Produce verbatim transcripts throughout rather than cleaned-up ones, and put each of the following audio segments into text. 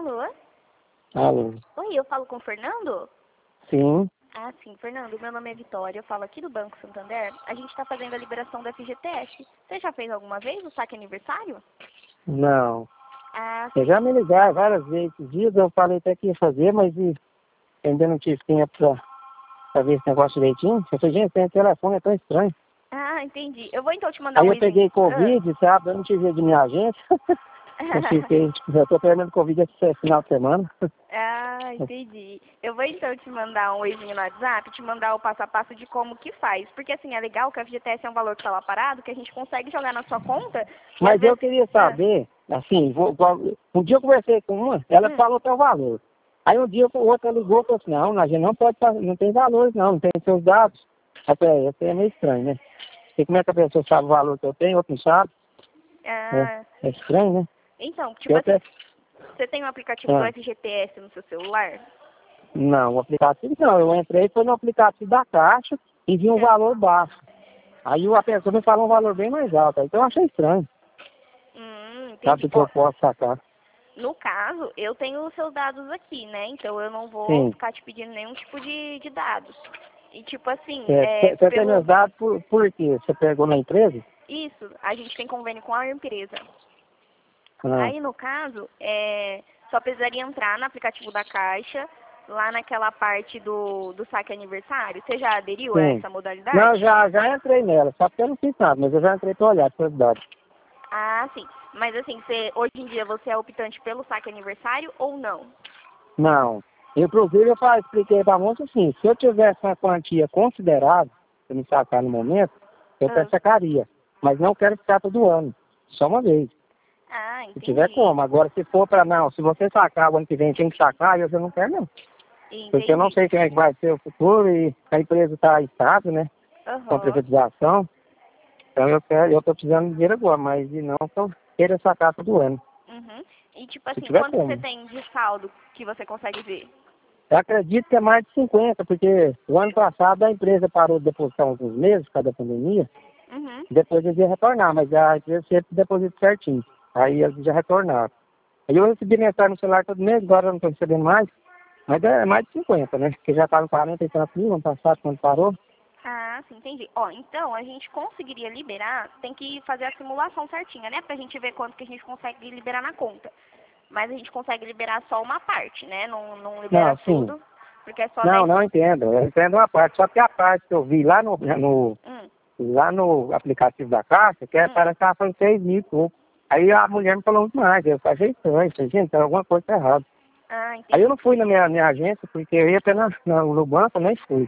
Alô? Alô? Oi, eu falo com o Fernando? Sim. Ah, sim, Fernando, meu nome é Vitória, eu falo aqui do Banco Santander. A gente está fazendo a liberação do F G T S. Você já fez alguma vez o saque aniversário? Não. Ah, Eu sim. já me ligaram várias vezes esses dias, eu falei até que ia fazer, mas e, ainda não tive tempo pra, pra ver esse negócio direitinho. Eu falei, gente, tem telefone, é tão estranho. Ah, entendi. Eu vou então te mandar Aí um eu oizinho. peguei Covid, sabe? Eu não tive de minha agência. Eu fiquei, tipo, eu tô pegando Covid esse final de semana. Ah, entendi. Eu vou então te mandar um oizinho no WhatsApp, te mandar o passo a passo de como que faz. Porque assim, é legal que a F G T S é um valor que tá lá parado, que a gente consegue jogar na sua conta. E às Mas eu vezes... queria Ah, saber, assim, vou, vou- um dia eu conversei com uma, ela hum. falou até o valor. Aí um dia o outro ligou e falou assim, não, a gente não pode fazer, não tem valores não, não tem seus dados. Aí eu falei, isso é meio estranho, né? E como é que a pessoa sabe o valor que eu tenho, outro não sabe? Ah, É, é estranho, né? então, tipo Eu assim, até, você tem o aplicativo do ah, F G T S no seu celular? não, o aplicativo não, eu entrei, foi no aplicativo da Caixa e vi um Ah, valor baixo. Aí a pessoa me falou um valor bem mais alto, então eu achei estranho, hum, entendi. sabe, que Ó, eu posso sacar. no caso, eu tenho os seus dados aqui, né? Então eu não vou Sim. ficar te pedindo nenhum tipo de, de dados. E tipo assim, é, É, você tem pelo... meus dados por, por quê? Você pegou na empresa? Isso, a gente tem convênio com a empresa. Ah, Aí, no caso, é, só precisaria entrar no aplicativo da Caixa, lá naquela parte do, do saque aniversário. Você já aderiu a sim. essa Não, modalidade? já, já entrei nela, só porque eu não fiz nada, mas eu já entrei para olhar as dados. Ah, sim. Mas assim, você, hoje em dia você é optante pelo saque aniversário ou não? Não. Inclusive, eu falei, expliquei para a moça assim, se eu tivesse uma quantia considerável, para me sacar no momento, eu até Ah, sacaria. Mas não quero ficar todo ano, só uma vez. ah, Se tiver entendi. como. Agora, se for para não, se você sacar o ano que vem, tem que sacar, eu já não quero não. Porque eu não Entendi. sei como é que vai ser o futuro e a empresa está estável, né? Com a Aham. privatização. Então eu quero, eu estou precisando de dinheiro agora, mas e não que eu queira sacar todo ano. Uhum. E tipo Se assim, tiver quanto que você como. tem de saldo que você consegue ver? Eu acredito que é mais de cinquenta, porque o ano passado a empresa parou de depositar uns meses por causa da pandemia, Uhum. depois eles iam retornar, mas a empresa sempre deposita certinho. Aí eles já retornaram. Aí eu recebi mensagem no celular todo mês, agora eu não estou recebendo mais, mas é mais de cinquenta, né? Porque já estava em quarenta e tantos mil ano passado, quando parou. Ah, sim, entendi. Ó, então a gente conseguiria liberar, tem que fazer a simulação certinha, né? Pra gente ver quanto que a gente consegue liberar na conta. Mas a gente consegue liberar só uma parte, né? Não, não libera Não, sim. tudo, porque é só Não, dez. não entendo. Eu entendo uma parte. Só que a parte que eu vi lá no, no, Hum, lá no aplicativo da Caixa, que é, hum. parece que ela foi seis mil e pouco. Aí a mulher me falou muito mais. Eu achei estranho. Falei, gente, tem alguma coisa tá errada. Ah, Aí eu entendi. não fui na minha, minha agência, porque eu ia até na, na, no banco, nem fui.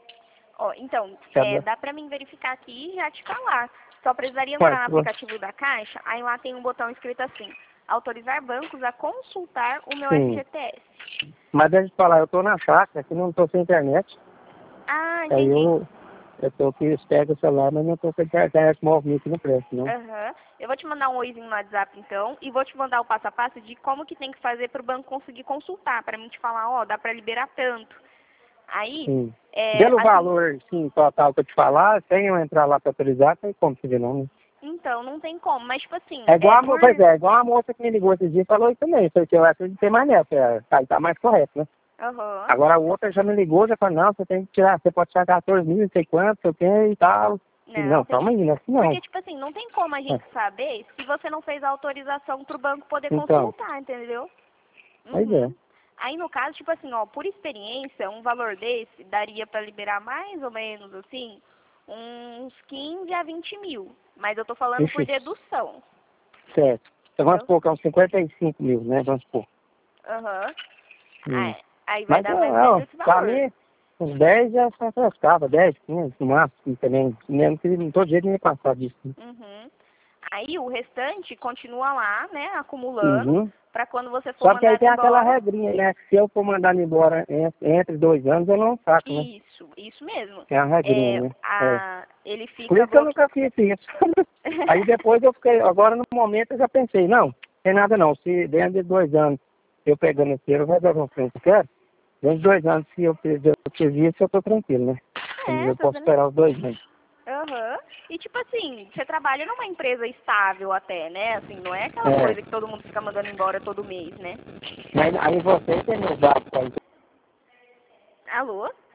Ó, então, é, Sabe? dá pra mim verificar aqui e já te falar. Só precisaria Ué, entrar no se você- aplicativo da Caixa, aí lá tem um botão escrito assim, autorizar bancos a consultar o meu sim. F G T S. Mas deixa eu te falar, eu tô na chácara, aqui não tô sem internet. Ah, Aí entendi. eu, eu tô aqui, pego o celular, mas não tô com a internet móvel aqui no preço, não. Aham. Eu vou te mandar um oizinho no WhatsApp, então, e vou te mandar o passo a passo de como que tem que fazer para o banco conseguir consultar, para mim te falar, ó, dá para liberar tanto. Aí, Sim. é, Pelo assim, valor, sim, total que eu te falar, sem eu entrar lá pra autorizar, tem como você ver não, né? então, não tem como, mas tipo assim, É igual é a, mo- por... pois é, igual a moça que me ligou esse dia falou isso também, porque eu acreditei mais nessa, é, aí tá mais correto, né? Aham. Agora a outra já me ligou, já falou, não, você tem que tirar, você pode tirar quatorze mil, não sei quanto, sei o que e tal. E, Não, não, tem calma que... aí, não é assim não. Porque, tipo assim, não tem como a É, gente saber se você não fez a autorização para o banco poder então, consultar, entendeu? pois é. Uhum. Aí, no caso, tipo assim, ó, por experiência, um valor desse daria para liberar mais ou menos, assim, uns quinze a vinte mil. Mas eu tô falando por Ixi, dedução, certo. Então vamos entendeu? supor que é uns cinquenta e cinco mil, né? Vamos supor. Aham. Hum. Aí, aí vai Mas, dar mais ou é, menos ó, esse pra valor. mim, uns dez já só frescava, dez, quinze, no máximo, também. Mesmo que não todo dia nem ia passar disso. Né? Uhum. Aí o restante continua lá, né, acumulando, Uhum. pra quando você for Só que aí mandado tem aquela embora. regrinha, né? Que se eu for mandar embora en- entre dois anos, eu não saco, né? Isso, isso mesmo. Tem a regrinha, É, né? É. a, ele Por fica isso que eu bloqueado. nunca fiz isso. Aí depois eu fiquei, agora no momento eu já pensei, não, tem nada não. Se dentro de dois anos eu pegando esse dinheiro, vai dar uma frente que eu quero. Dentro de dois anos, se eu fizer o serviço, eu tô tranquilo, né? É, Eu tá posso vendo? esperar os dois anos. Aham. E tipo assim, você trabalha numa empresa estável até, né? Assim, não é aquela É. coisa que todo mundo fica mandando embora todo mês, né? Mas aí você tem meus dados, tá? Alô?